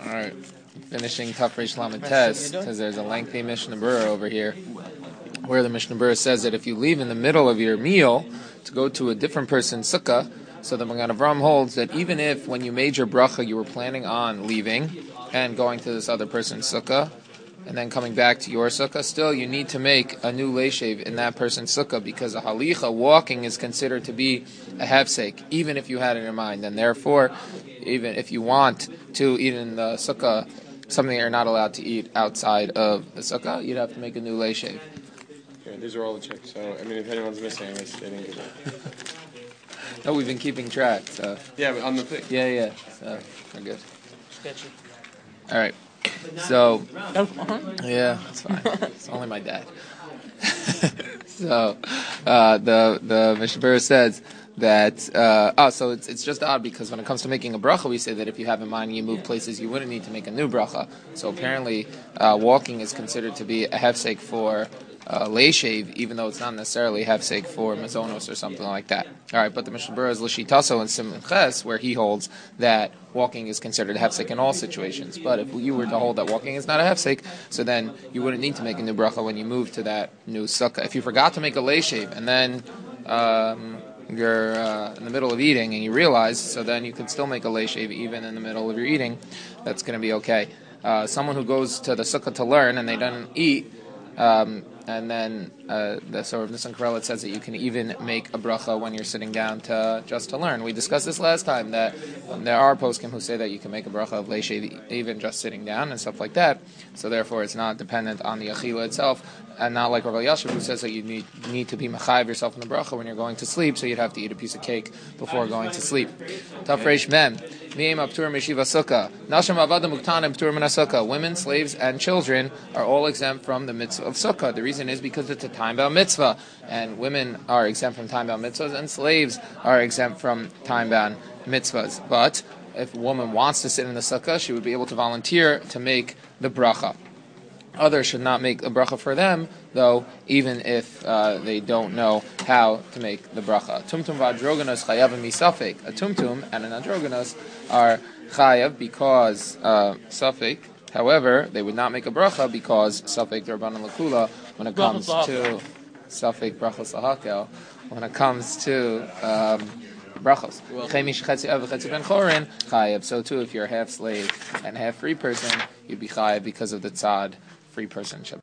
All right, finishing Tafresh Lamed Tes, because there's a lengthy Mishnah Berurah over here, where the Mishnah Berurah says that if you leave in the middle of your meal to go to a different person's sukkah, so the Magen Avraham holds that even if when you made your bracha you were planning on leaving and going to this other person's sukkah, and then coming back to your sukkah, still you need to make a new leishev in that person's sukkah, because a halicha, walking, is considered to be a hefsek, even if you had it in your mind. And therefore, even if you want to eat in the sukkah something you're not allowed to eat outside of the sukkah, you'd have to make a new leishev. Okay, these are all the checks, so, I mean, if anyone's missing, I guess they didn't get it. No, we've been keeping track, so... Yeah, but on the thing. Yeah, so we're good. Sketchy. All right. So, yeah, it's fine. It's only my dad. So, the Mishnah Berurah says that, so it's just odd because when it comes to making a bracha, we say that if you have in mind you move places, you wouldn't need to make a new bracha. So apparently, walking is considered to be a hefsek for leishev, even though it's not necessarily hefsek for mazonos or something like that. All right, but the Mishnah Berurah is l'shitaso in Simon Ches, where he holds that walking is considered a hefsek in all situations. But if you were to hold that walking is not a hefsek, so then you wouldn't need to make a new bracha when you move to that new sukkah. If you forgot to make a leishev and then you're in the middle of eating and you realize, so then you can still make a leishev even in the middle of your eating. That's going to be okay. Someone who goes to the sukkah to learn and they don't eat, and then the sort of Nissan Karela says that you can even make a bracha when you're sitting down just to learn. We discussed this last time, that there are poskim who say that you can make a bracha of leishev even just sitting down and stuff like that. So therefore, it's not dependent on the achila itself, and not like Rav Elyashiv who says that you need to be mechayiv yourself in the bracha when you're going to sleep. So you'd have to eat a piece of cake before going to sleep. Tafresh Mem. Women, slaves, and children are all exempt from the mitzvah of sukkah. The reason is because it's a time-bound mitzvah, and women are exempt from time-bound mitzvahs, and slaves are exempt from time-bound mitzvahs. But if a woman wants to sit in the sukkah, she would be able to volunteer to make the bracha. Others should not make a bracha for them, though, even if they don't know how to make the bracha. Tumtum v'androgenos chayav misafek. A tumtum and an androgenos are chayav because safek. However, they would not make a bracha because safek d'Rabbanan l'kula when it comes to safek brachos lahakel. When it comes to brachos. So too, if you're half slave and half free person, you'd be chayav because of the tzad free personship.